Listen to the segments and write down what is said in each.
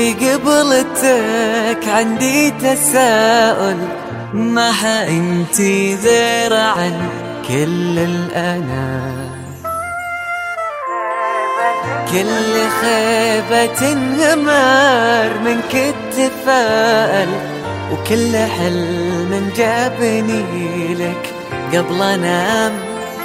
في قبلتك عندي تساؤل، ما انتي غير عن كل الأنام. كل خيبة تنهمر منك تتفائل، وكل حلم جابني لك قبل انام.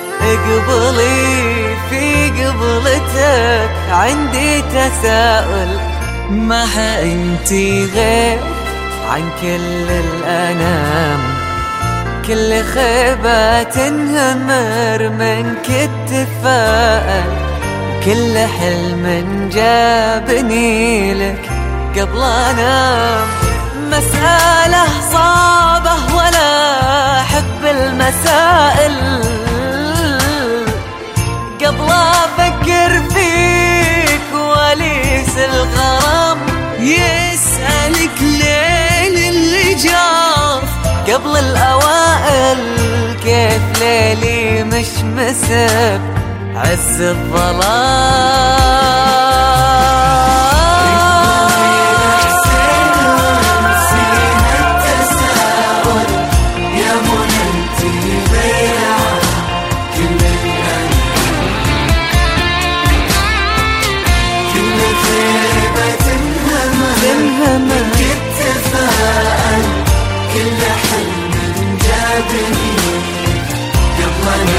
اقبلي في قبلتك عندي تساؤل، ما انتي غير عن كل الأنام. كل خيبة تنهمر منك تتفائل، كل حلم جابني لك قبل انام. مسألة صعبة ولا أحب المسائل، قبل أفكر فيك وليس الغرام يسألك ليل اللي جاف قبل الأوائل. كيف ليلي مش مسب عز الظلام. كل حلم جابني قبل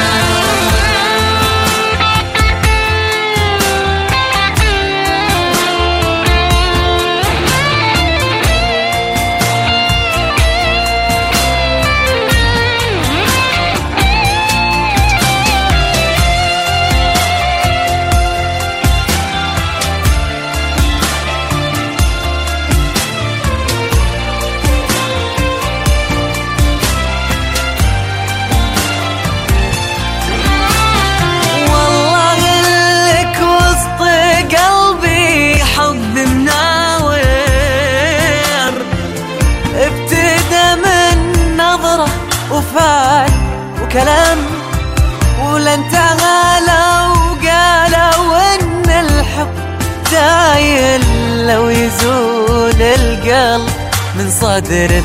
وفات وكلام، ولا انتهى لو قالوا ان الحب زايل. لو يزول القلب من صدر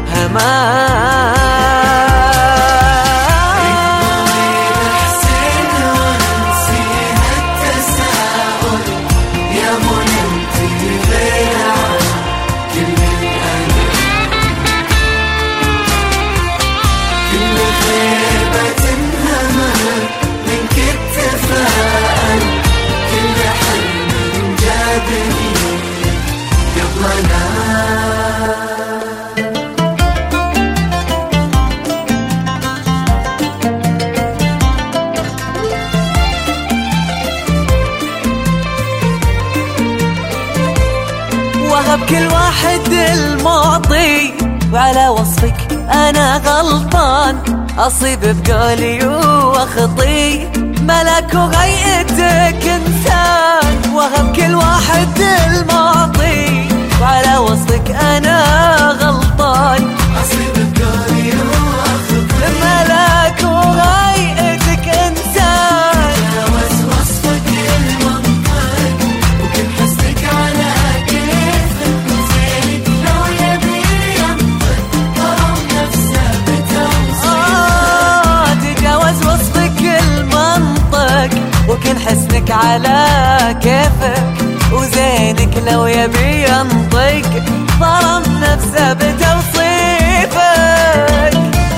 الهمان. وهب كل واحد المعطي، وعلى وصفك أنا غلطان. أصيب بقولي وأخطي، ملك وهيئتك إنسان. وهب كل واحد المعطي، وعلى وصفك أنا غلطان. أصيب بقولي وأخطي، ملك وهيئتك إنسان. تجاوز وصفك المنطق، وكل حسنك على كيفك. وزينك لو يبي ينطق ضرب نفسه بتوصيف. تجاوز وصفك المنطق، وكل حسنك على كيفك. وزينك لو يبي ينطق ضرب نفسه بتوصيفك.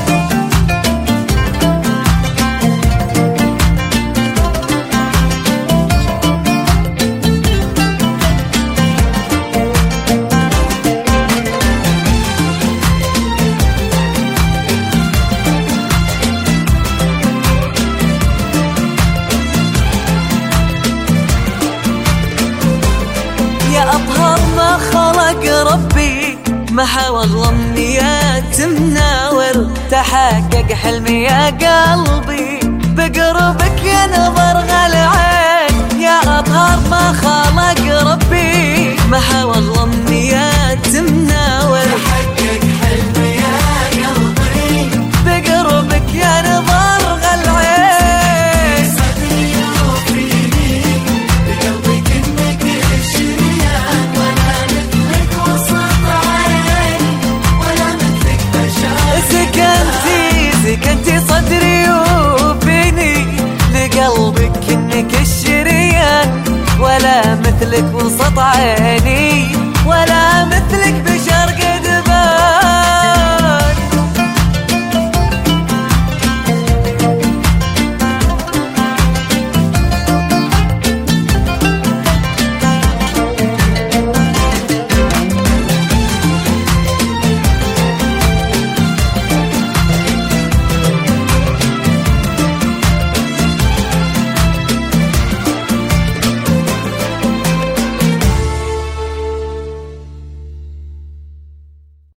أطهر ما خلق ربي، محى والأمنيات مناور. تحقق حلمي يا قلبي، بقربك ينظر العين. يا أطهر ما خلق ربي، محى والأمنيات مناور.